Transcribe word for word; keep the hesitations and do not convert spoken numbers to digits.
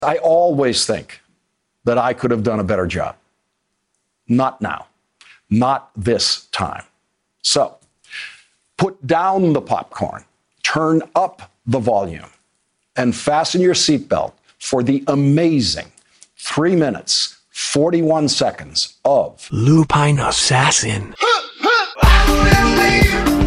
I always think that I could have done a better job. Not now. Not this time. So, put down the popcorn, turn up the volume, and fasten your seatbelt for the amazing three minutes, forty-one seconds of Lupine Assassin.